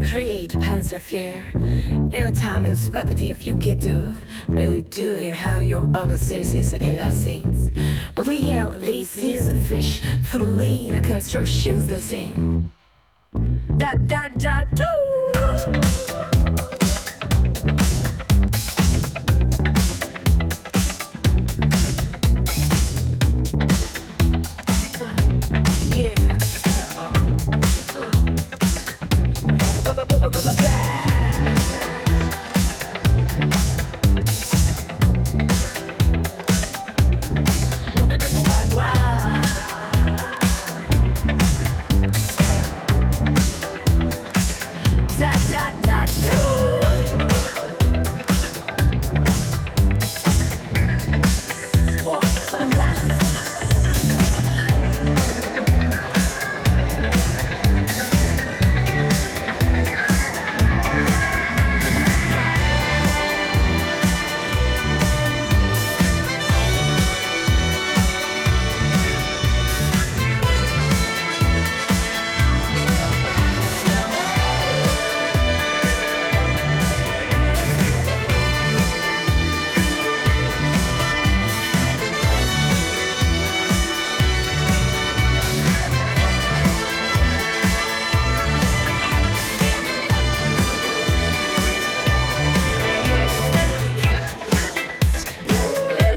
Create panzer fear. Every time it's rapid if you get to really do it how your other citizens and our things. But we have these is a fish from lean constructions the same. Da da da do. Da da